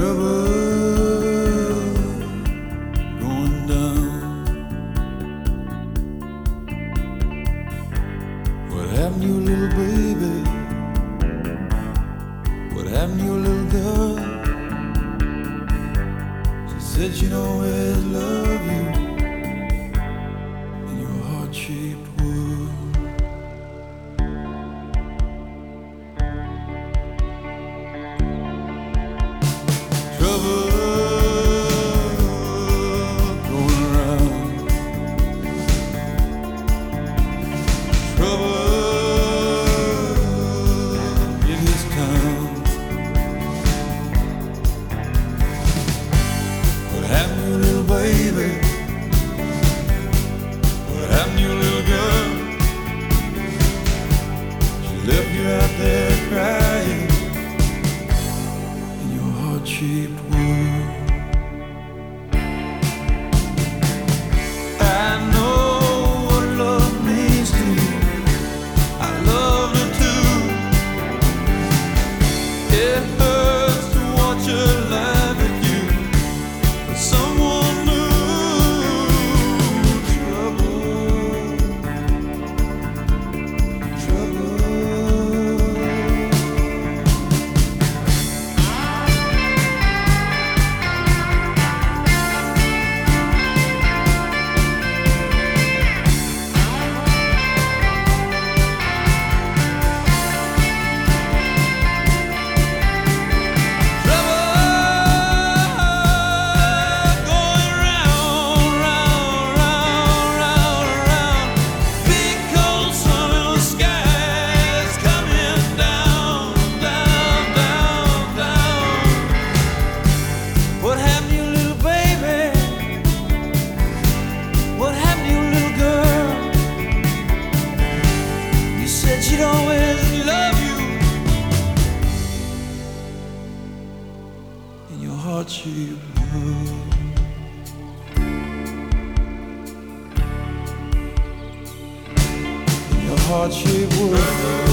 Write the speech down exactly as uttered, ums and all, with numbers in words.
What happened to you, little baby? What happened to your little girl? She said she'd always love you in your heart-shaped world. Trouble going around. Trouble in this town. What happened to your little baby? What happened to your little girl? She left you out there crying in your heart-shaped world. I know what love means to you. I loved her too. It hurts to watch her laugh at you, but someone new. Trouble, trouble. What happened to your little baby? What happened to your little girl? You said she'd always love you in your heart-shaped world. In your heart-shaped world.